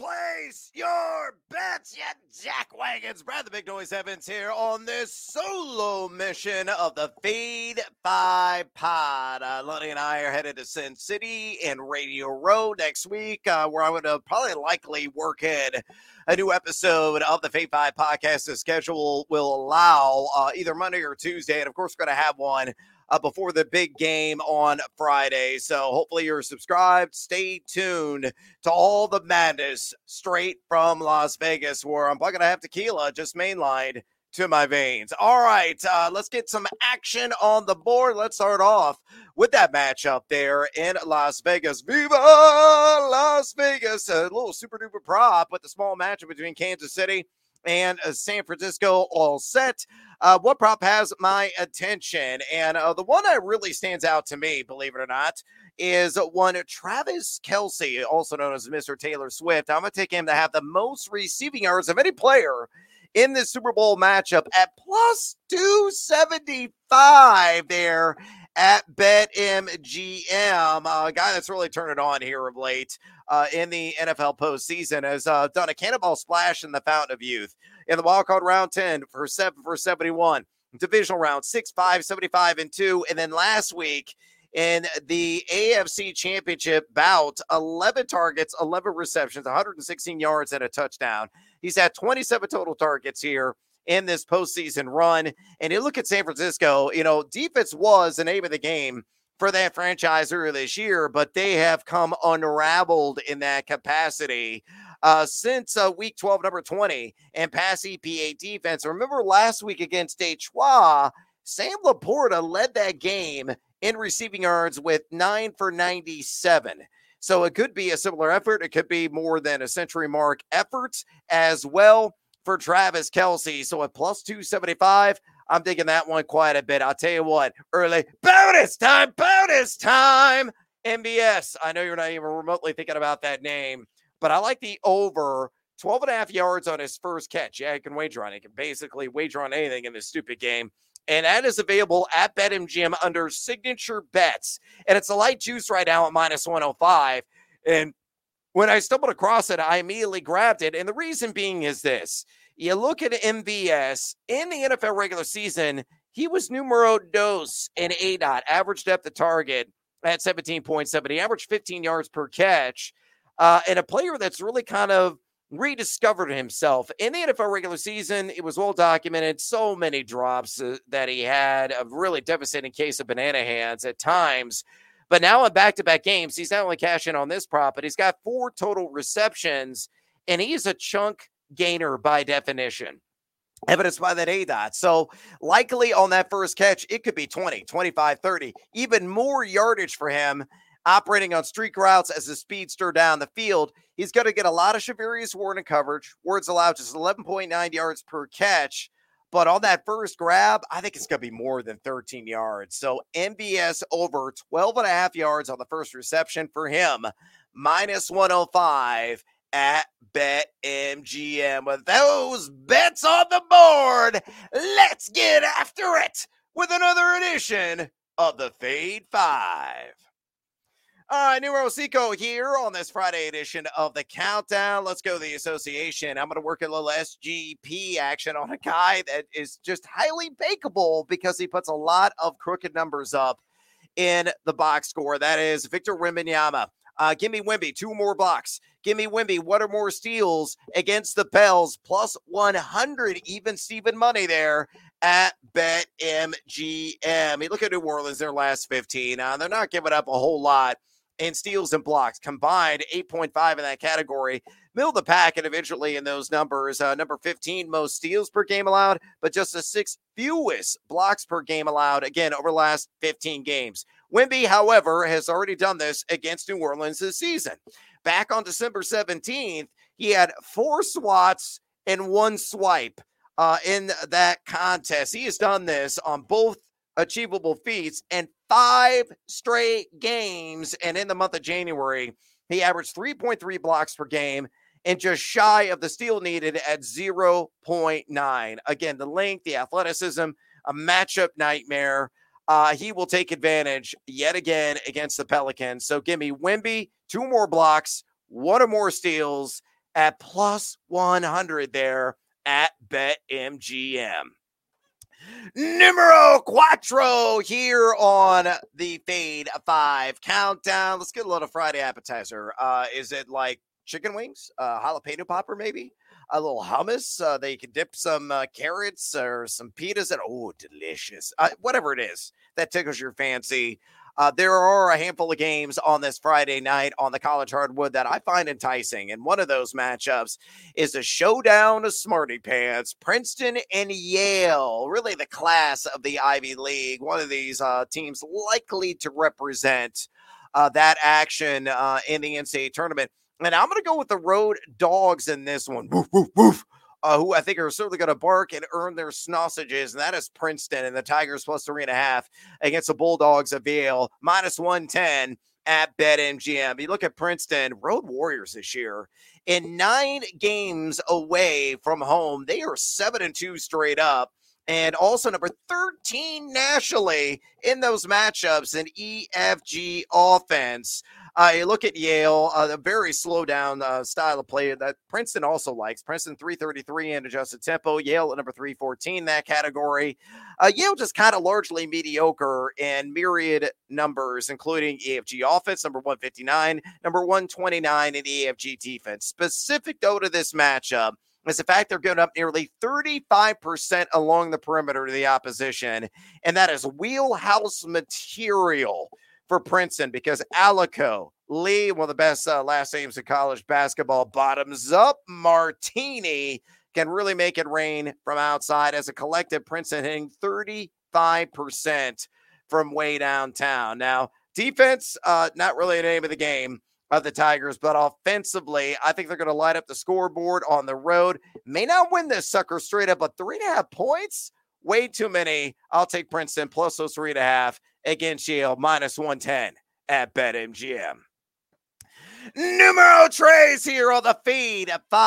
Place your bets, you jackwagons. Brad the Big Noise Evans here on this solo mission of the Fade 5 Pod. Lonnie and I are headed to Sin City and Radio Row next week, where I would probably likely work in a new episode of the Fade 5 podcast. The schedule will allow either Monday or Tuesday, and of course, we're going to have one before the big game on Friday. So hopefully you're subscribed. Stay tuned to all the madness straight from Las Vegas, where I'm probably going to have tequila just mainlined to my veins. All right, let's get some action on the board. Let's start off with that matchup there in Las Vegas. Viva Las Vegas! A little super duper prop with the small matchup between Kansas City and San Francisco all set. What prop has my attention? And the one that really stands out to me, believe it or not, is one Travis Kelce, also known as Mr. Taylor Swift. I'm going to take him to have the most receiving yards of any player in this Super Bowl matchup at plus 275 there at BetMGM. A guy that's really turned it on here of late in the NFL postseason has done a cannonball splash in the Fountain of Youth. In the wildcard round 10 for 7 for 71. Divisional round 6-5, 75 and 2. And then last week in the AFC Championship bout, 11 targets, 11 receptions, 116 yards and a touchdown. He's had 27 total targets here in this postseason run. And you look at San Francisco, defense was the name of the game for that franchise earlier this year, but they have come unraveled in that capacity since week 12, number 20, and pass EPA defense. Remember last week against Detroit, Sam Laporta led that game in receiving yards with 9 for 97. So it could be a similar effort. It could be more than a century mark effort as well for Travis Kelce. So at plus 275, I'm digging that one quite a bit. I'll tell you what, early bonus time. MBS. I know you're not even remotely thinking about that name, but I like the over 12 and a half yards on his first catch. Yeah, you can wager on it. You can basically wager on anything in this stupid game. And that is available at BetMGM under signature bets. And it's a light juice right now at minus 105. And when I stumbled across it, I immediately grabbed it. And the reason being is this. You look at MVS in the NFL regular season, he was numero dos in ADOT, average depth of target at 17.7. He averaged 15 yards per catch. And a player that's really kind of rediscovered himself in the NFL regular season. It was well documented. So many drops that he had, a really devastating case of banana hands at times. But now in back-to-back games, he's not only cashing on this prop, but he's got 4 total receptions, and he's a chunk gainer by definition, evidenced by that ADOT. So likely on that first catch, it could be 20, 25, 30, even more yardage for him operating on streak routes as a speedster down the field. He's going to get a lot of Shavarius Warden coverage. Wards allowed just 11.9 yards per catch. But on that first grab, I think it's going to be more than 13 yards. So MVS over 12 and a half yards on the first reception for him, minus 105 at BetMGM. With those bets on the board, let's get after it with another edition of the Fade 5. All right, Numero Cinco here on this Friday edition of the Countdown. Let's go to the association. I'm going to work a little SGP action on a guy that is just highly bankable because he puts a lot of crooked numbers up in the box score. That is Victor Wembanyama. Give me Wemby, 2 more blocks. Give me Wemby, 1 or more steals against the Pels, plus 100 even Steven money there at BetMGM. You look at New Orleans, their last 15. They're not giving up a whole lot in steals and blocks, combined 8.5 in that category. Middle of the pack individually in those numbers. Number 15, most steals per game allowed, but just the 6th fewest blocks per game allowed, again, over the last 15 games. Wemby, however, has already done this against New Orleans this season. Back on December 17th, he had 4 swats and 1 swipe in that contest. He has done this on both achievable feats and 5 straight games. And in the month of January, he averaged 3.3 blocks per game and just shy of the steal needed at 0.9. Again, the length, the athleticism, a matchup nightmare. He will take advantage yet again against the Pelicans. So give me Wemby, 2 more blocks, 1 or more steals at plus 100 there at BetMGM. Numero cuatro here on the Fade 5 countdown. Let's get a little Friday appetizer. Is it like chicken wings, jalapeno popper, maybe a little hummus? They can dip some carrots or some pitas, and oh, delicious. Whatever it is that tickles your fancy. There are a handful of games on this Friday night on the college hardwood that I find enticing. And one of those matchups is a showdown of smarty pants, Princeton and Yale, really the class of the Ivy League. One of these teams likely to represent that action in the NCAA tournament. And I'm going to go with the road dogs in this one. Woof, woof, woof. Who I think are certainly going to bark and earn their sausages, and that is Princeton and the Tigers plus 3.5 against the Bulldogs of Yale, minus 110 at BetMGM. You look at Princeton, Road Warriors this year, in 9 games away from home, they are 7-2 straight up. And also number 13 nationally in those matchups in EFG offense. You look at Yale, a very slow down style of play that Princeton also likes. Princeton 333 in adjusted tempo. Yale at number 314 in that category. Yale just kind of largely mediocre in myriad numbers, including EFG offense, number 159, number 129 in EFG defense. Specific though to this matchup is the fact they're giving up nearly 35% along the perimeter to the opposition, and that is wheelhouse material for Princeton because Alico, Lee, one of the best last names in college basketball, bottoms up Martini can really make it rain from outside. As a collective, Princeton hitting 35% from way downtown. Now, defense, not really the name of the game of the Tigers, but offensively, I think they're going to light up the scoreboard on the road. May not win this sucker straight up, but 3.5 points, way too many. I'll take Princeton plus those 3.5 against Yale, minus 110 at BetMGM. Numero tres here on the Feed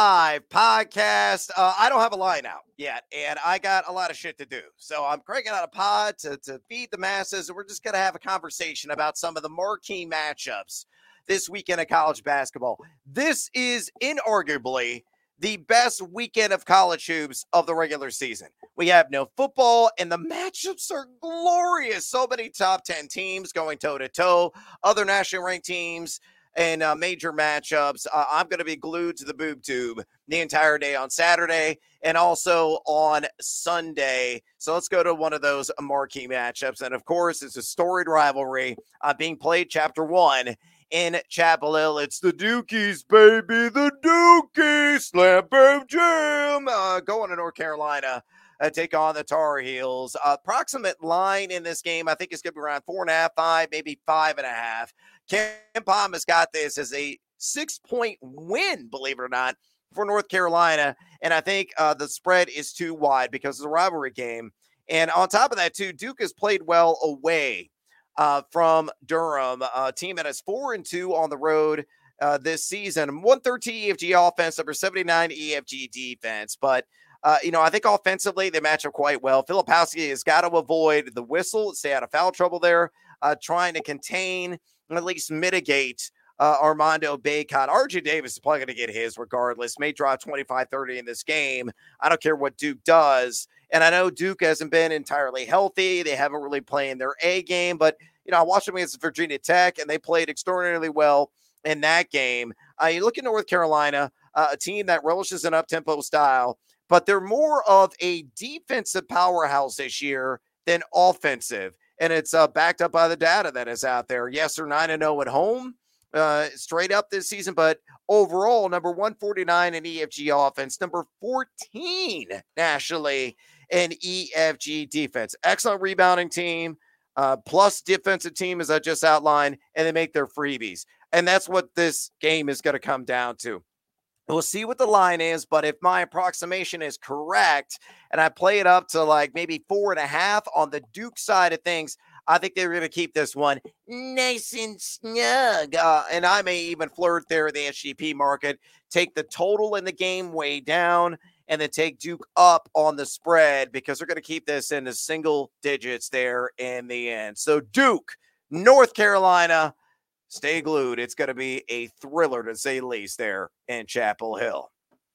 5 podcast. I don't have a line out yet, and I got a lot of shit to do. So I'm cranking out a pod to feed the masses, and we're just going to have a conversation about some of the marquee matchups this weekend of college basketball. This is inarguably the best weekend of college hoops of the regular season. We have no football, and the matchups are glorious. So many top 10 teams going toe-to-toe, other nationally ranked teams, and major matchups. I'm going to be glued to the boob tube the entire day on Saturday and also on Sunday. So let's go to one of those marquee matchups. And, of course, it's a storied rivalry being played Chapter 1 in Chapel Hill. It's the Dukies, baby, the Dukies. Slam, boom, jam. Going to North Carolina. Take on the Tar Heels. Approximate line in this game, I think, is going to be around 4.5, 5, maybe 5.5. KenPom has got this as a 6-point win, believe it or not, for North Carolina. And I think the spread is too wide because it's a rivalry game. And on top of that, too, Duke has played well away from Durham, a team that is 4-2 on the road this season. 113 EFG offense, number 79 EFG defense. But I think offensively they match up quite well. Filipowski has got to avoid the whistle, stay out of foul trouble there, trying to contain, at least mitigate Armando Bacot. RJ Davis is probably going to get his regardless. May drive 25-30 in this game. I don't care what Duke does. And I know Duke hasn't been entirely healthy. They haven't really played their A game. But, I watched them against Virginia Tech, and they played extraordinarily well in that game. You look at North Carolina, a team that relishes an up-tempo style, but they're more of a defensive powerhouse this year than offensive. And it's backed up by the data that is out there. Yes, they're 9-0 at home, straight up this season, but overall, number 149 in EFG offense, number 14 nationally in EFG defense. Excellent rebounding team, plus defensive team, as I just outlined, and they make their freebies. And that's what this game is going to come down to. We'll see what the line is, but if my approximation is correct and I play it up to like maybe 4.5 on the Duke side of things, I think they're going to keep this one nice and snug. And I may even flirt there in the SGP market, take the total in the game way down, and then take Duke up on the spread because they're going to keep this in the single digits there in the end. So Duke, North Carolina, stay glued. It's going to be a thriller, to say the least, there in Chapel Hill.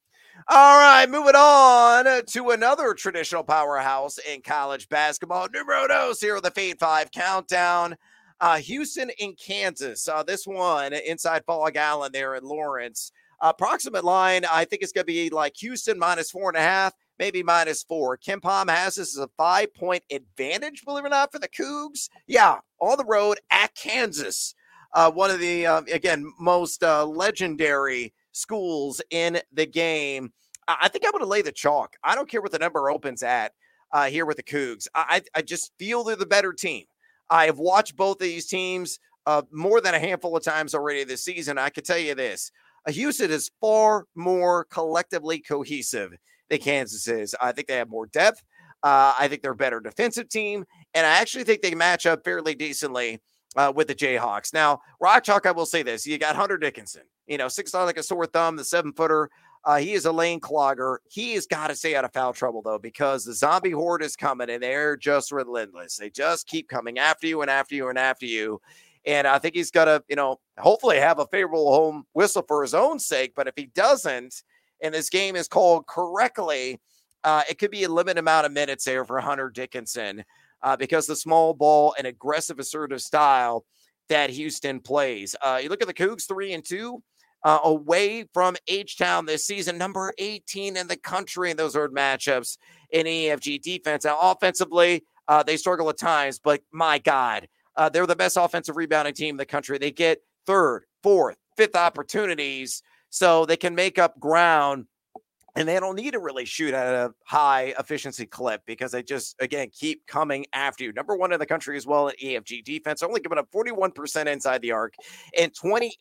All right, moving on to another traditional powerhouse in college basketball. Numero dos here with the Fade 5 countdown. Houston and Kansas. This one inside Fog Allen there in Lawrence. Approximate line, I think it's going to be like Houston -4.5, maybe -4. KenPom has this as a 5-point advantage, believe it or not, for the Cougs. Yeah, on the road at Kansas. One of the, again, most legendary schools in the game. I think I'm going to lay the chalk. I don't care what the number opens at here with the Cougs. I just feel they're the better team. I have watched both of these teams more than a handful of times already this season. I can tell you this. Houston is far more collectively cohesive than Kansas is. I think they have more depth. I think they're a better defensive team. And I actually think they match up fairly decently with the Jayhawks. Now, Rock Chalk, I will say this. You got Hunter Dickinson, 6'9" like a sore thumb, the 7-footer. He is a lane clogger. He has got to stay out of foul trouble, though, because the zombie horde is coming, and they're just relentless. They just keep coming after you and after you and after you. And I think he's got to, hopefully have a favorable home whistle for his own sake. But if he doesn't, and this game is called correctly, it could be a limited amount of minutes there for Hunter Dickinson because the small ball and aggressive, assertive style that Houston plays. You look at the Cougs 3-2 away from H-Town this season, number 18 in the country in those road matchups in EFG defense. Now, offensively, they struggle at times, but my God, they're the best offensive rebounding team in the country. They get third, fourth, fifth opportunities so they can make up ground, and they don't need to really shoot at a high efficiency clip because they just, again, keep coming after you. Number one in the country as well at EFG defense, only giving up 41% inside the arc and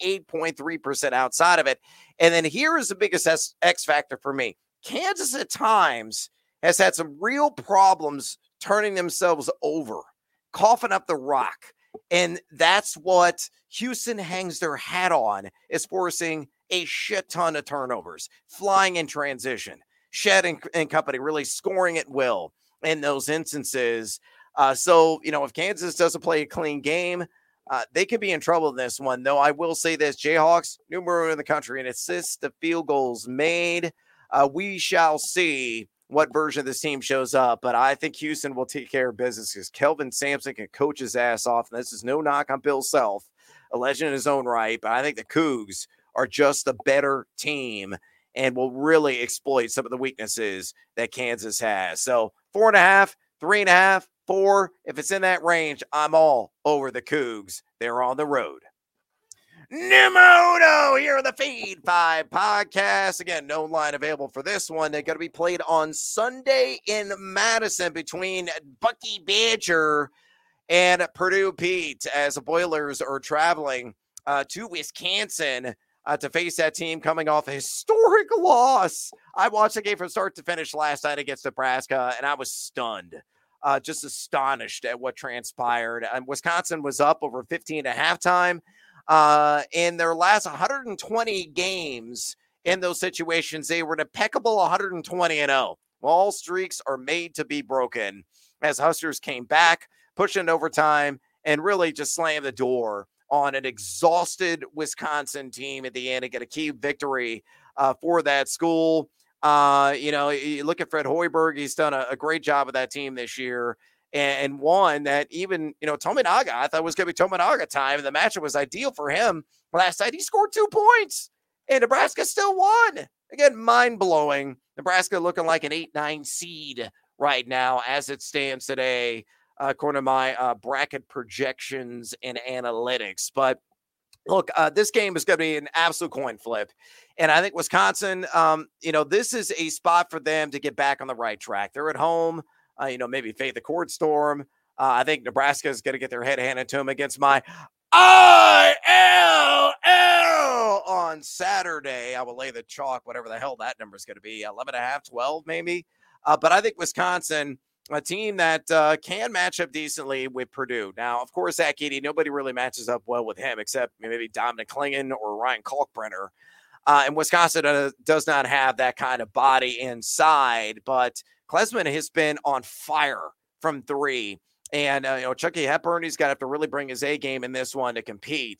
28.3% outside of it. And then here is the biggest X factor for me. Kansas at times has had some real problems turning themselves over, coughing up the rock. And that's what Houston hangs their hat on, is forcing a shit ton of turnovers, flying in transition, Shed and company really scoring at will in those instances. So, if Kansas doesn't play a clean game, they could be in trouble in this one. Though I will say this, Jayhawks, number one in the country, and assists to field goals made. We shall see what version of this team shows up, but I think Houston will take care of business because Kelvin Sampson can coach his ass off. And this is no knock on Bill Self, a legend in his own right, but I think the Cougs are just a better team and will really exploit some of the weaknesses that Kansas has. So 4.5, 3.5, 4, if it's in that range, I'm all over the Cougs. They're on the road. Numero here on the Fade 5 podcast. Again, no line available for this one. They're going to be played on Sunday in Madison between Bucky Badger and Purdue Pete as the Boilers are traveling to Wisconsin to face that team coming off a historic loss. I watched the game from start to finish last night against Nebraska, and I was stunned, just astonished at what transpired. Wisconsin was up over 15 at halftime. In their last 120 games in those situations, they were an impeccable 120-0. Well, all streaks are made to be broken as Huskers came back, pushing overtime, and really just slammed the door on an exhausted Wisconsin team at the end to get a key victory for that school. You look at Fred Hoiberg, he's done a great job with that team this year. And one that even, Tominaga, I thought was going to be Tominaga time. And the matchup was ideal for him. Last night, he scored 2 points. And Nebraska still won. Again, mind-blowing. Nebraska looking like an 8-9 seed right now as it stands today, according to my bracket projections and analytics. But look, this game is going to be an absolute coin flip. And I think Wisconsin, this is a spot for them to get back on the right track. They're at home. Maybe fade the court storm. I think Nebraska is going to get their head handed to them against my ILL on Saturday. I will lay the chalk, whatever the hell that number is going to be, 11.5, 12 maybe. But I think Wisconsin, a team that can match up decently with Purdue. Now, of course, Zach Edey, nobody really matches up well with him except maybe Dominic Klingen or Ryan Kalkbrenner. And Wisconsin does not have that kind of body inside, but Klesman has been on fire from three. And, Chucky Hepburn, he's got to have to really bring his A game in this one to compete.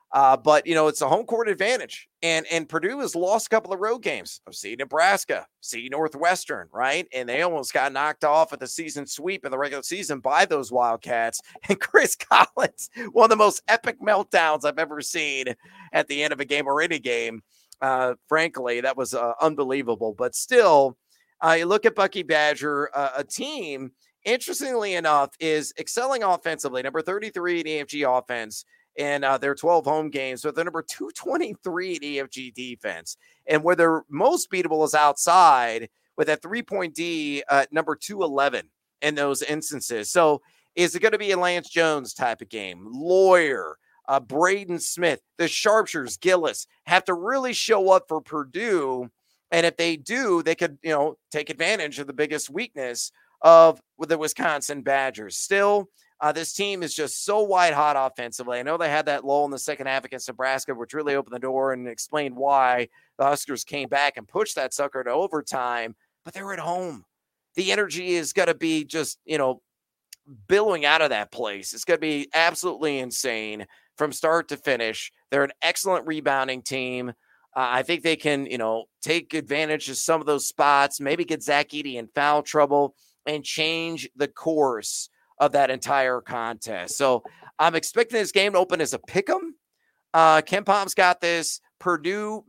But it's a home court advantage, and Purdue has lost a couple of road games. See Nebraska, see Northwestern, right? And they almost got knocked off at the season sweep in the regular season by those Wildcats. And Chris Collins, one of the most epic meltdowns I've ever seen at the end of a game or any game. Frankly, that was unbelievable. But still, you look at Bucky Badger, a team, interestingly enough, is excelling offensively. Number 33 in EFG offense in their 12 home games, so they're number 223 in EFG defense. And where they're most beatable is outside with that 3-point D, number 211 in those instances. So is it going to be a Lance Jones type of game? Lawyer, Braden Smith, the sharpshooters, Gillis, have to really show up for Purdue. And if they do, they could, take advantage of the biggest weakness of the Wisconsin Badgers. Still, this team is just so white hot offensively. I know they had that lull in the second half against Nebraska, which really opened the door and explained why the Huskers came back and pushed that sucker to overtime, but they're at home. The energy is going to be just, billowing out of that place. It's going to be absolutely insane from start to finish. They're an excellent rebounding team. I think they can, take advantage of some of those spots, maybe get Zach Edey in foul trouble and change the course of that entire contest. So I'm expecting this game to open as a pick'em. KenPom's got this Purdue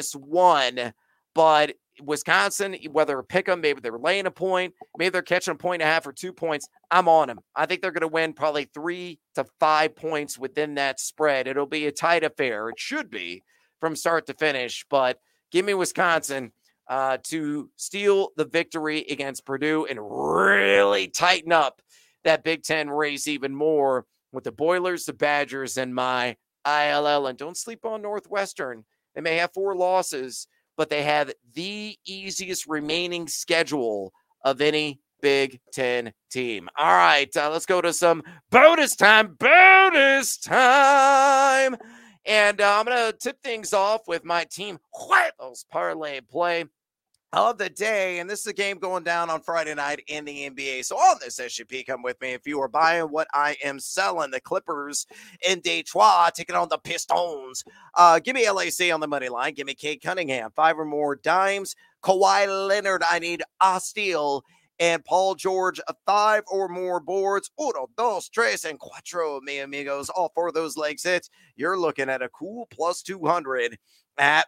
-1, but Wisconsin, whether a pick'em, maybe they're laying a point, maybe they're catching a 1.5 or 2 points. I'm on them. I think they're going to win probably 3 to 5 points within that spread. It'll be a tight affair. It should be from start to finish, but give me Wisconsin to steal the victory against Purdue and really tighten up that Big Ten race even more with the Boilers, the Badgers, and my ILL. And don't sleep on Northwestern. They may have 4 losses, but they have the easiest remaining schedule of any Big Ten team. All right, let's go to some bonus time. And I'm going to tip things off with my team Huevos parlay play of the day. And this is a game going down on Friday night in the NBA. So on this SGP, come with me if you are buying what I am selling. The Clippers in Detroit taking on the Pistons. Give me LAC on the money line. Give me Cade Cunningham, 5 or more dimes. Kawhi Leonard, I need a steal. And Paul George, 5 or more boards. 1, 2, 3, and 4, mi amigos. All 4 of those legs hits. You're looking at a cool plus 200 at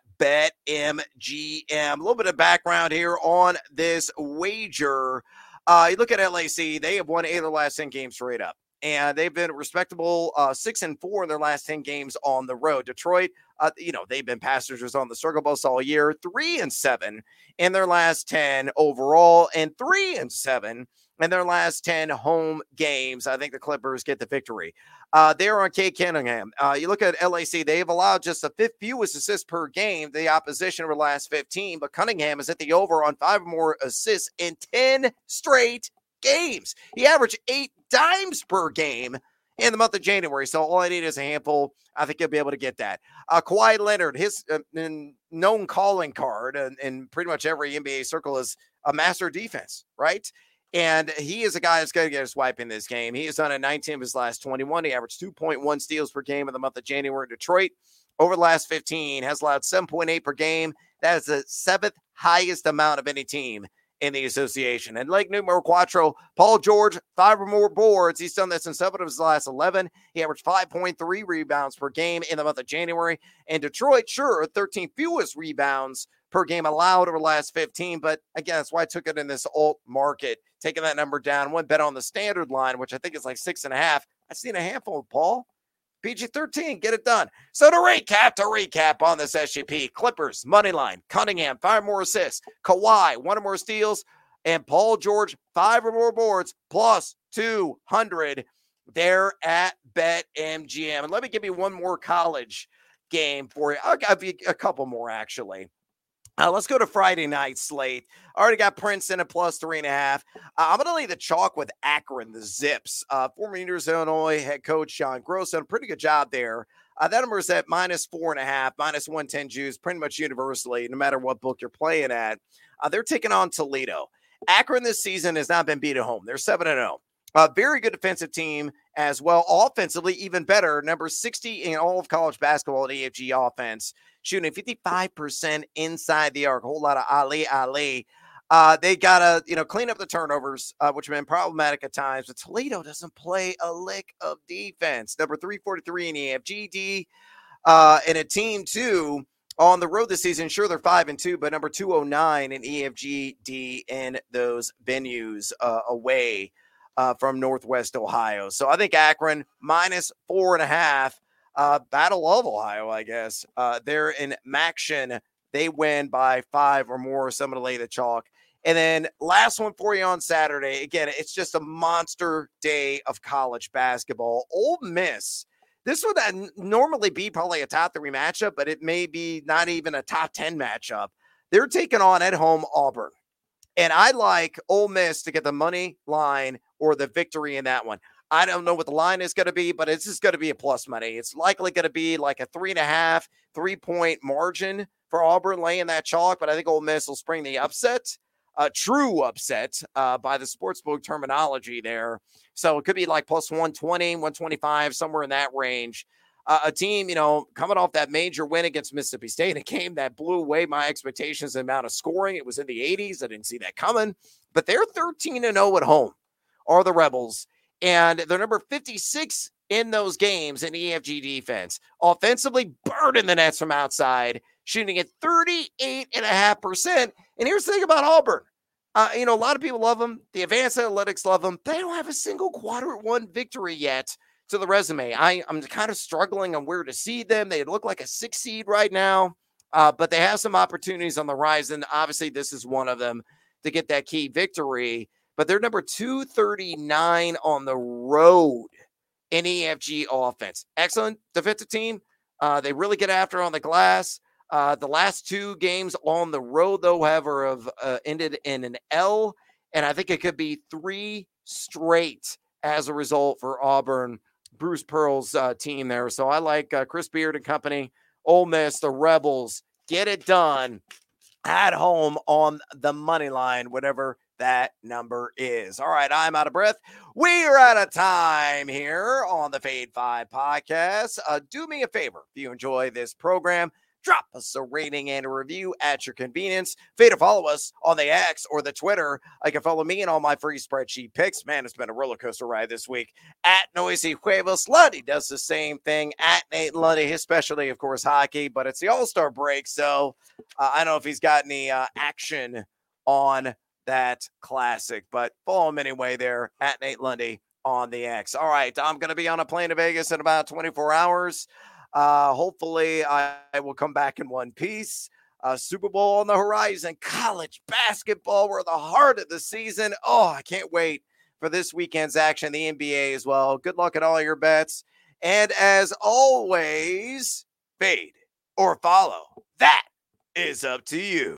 BetMGM. A little bit of background here on this wager. You look at LAC, they have won 8 of their last 10 games straight up. And they've been respectable 6-4 in their last 10 games on the road. Detroit, they've been passengers on the circle bus all year, 3-7 in their last 10 overall, and 3-7 in their last 10 home games. I think the Clippers get the victory. They're on Cade Cunningham. You look at LAC, they've allowed just the 5th fewest assists per game, the opposition over the last 15, but Cunningham is at the over on 5 or more assists in 10 straight games. He averaged 8 dimes per game in the month of January. So all I need is a handful. I think he'll be able to get that. Kawhi Leonard, his known calling card in pretty much every NBA circle is a master defense, right? And he is a guy that's going to get a swipe in this game. He has done it 19 of his last 21. He averaged 2.1 steals per game in the month of January in Detroit. Over the last 15, has allowed 7.8 per game. That is the 7th highest amount of any team in the association. And like numero cuatro, Paul George, 5 or more boards. He's done this in 7 of his last 11. He averaged 5.3 rebounds per game in the month of January. And Detroit, sure, 13 fewest rebounds per game allowed over the last 15. But again, that's why I took it in this alt market, taking that number down. One bet on the standard line, which I think is like 6.5. I've seen a handful, Paul. PG-13, get it done. So to recap on this SGP, Clippers, money line, Cunningham, 5 more assists, Kawhi, 1 or more steals, and Paul George, 5 or more boards, plus 200 there at BetMGM. And let me give you one more college game for you. I'll give you a couple more, actually. Let's go to Friday night slate. Already got Princeton at plus 3.5. I'm going to lay the chalk with Akron, the Zips. Former University of Illinois head coach Sean Gross done a pretty good job there. That number is at minus 4.5, minus 110 juice, pretty much universally, no matter what book you're playing at. They're taking on Toledo. Akron this season has not been beat at home. They're 7-0. A very good defensive team as well. Offensively, even better. Number 60 in all of college basketball at EFG offense, shooting 55% inside the arc. A whole lot of Ali. They got to, clean up the turnovers, which have been problematic at times. But Toledo doesn't play a lick of defense. Number 343 in EFGD, and a team too on the road this season. Sure, they're 5-2, but number 209 in EFGD in those venues away from Northwest Ohio. So I think Akron -4.5. Battle of Ohio, I guess. They're in Maction. They win by 5 or more. Someone to lay the chalk. And then last one for you on Saturday. Again, it's just a monster day of college basketball. Ole Miss. This would normally be probably a top 3 matchup, but it may be not even a top 10 matchup. They're taking on at home Auburn. And I like Ole Miss to get the money line or the victory in that one. I don't know what the line is going to be, but it's just going to be a plus money. It's likely going to be like a 3.5, 3-point margin for Auburn laying that chalk. But I think Ole Miss will spring the upset, a true upset by the sportsbook terminology there. So it could be like plus 120, 125, somewhere in that range. A team, coming off that major win against Mississippi State, a game that blew away my expectations, the amount of scoring. It was in the 80s. I didn't see that coming. But they're 13-0 at home, are the Rebels. And they're number 56 in those games in EFG defense. Offensively, burning the nets from outside, shooting at 38.5%. And here's the thing about Auburn. A lot of people love them. The advanced analytics love them. They don't have a single quadrant 1 victory yet to the resume. I'm kind of struggling on where to see them. They look like a 6 seed right now, but they have some opportunities on the horizon. Obviously, this is one of them to get that key victory. But they're number 239 on the road in EFG offense. Excellent defensive team. They really get after on the glass. The last 2 games on the road, though, however, have ended in an L. And I think it could be 3 straight as a result for Auburn, Bruce Pearl's team there. So I like Chris Beard and company, Ole Miss, the Rebels, get it done at home on the money line, whatever that number is. All right, I'm out of breath. We are out of time here on the Fade 5 podcast. Do me a favor, if you enjoy this program, drop us a rating and a review at your convenience. Fade to follow us on the X or the Twitter. I can follow me and all my free spreadsheet picks. Man, it's been a roller coaster ride this week. At Noisy Huevos. Lundy does the same thing. At Nate Lundy, his specialty, of course, hockey, but it's the All-Star break, so I don't know if he's got any action on that classic, but follow him anyway there at Nate Lundy on the X. All right, I'm going to be on a plane to Vegas in about 24 hours. Hopefully I will come back in one piece. Super Bowl on the horizon, college basketball. We're the heart of the season. Oh, I can't wait for this weekend's action, the NBA as well. Good luck at all your bets. And as always, fade or follow. That is up to you.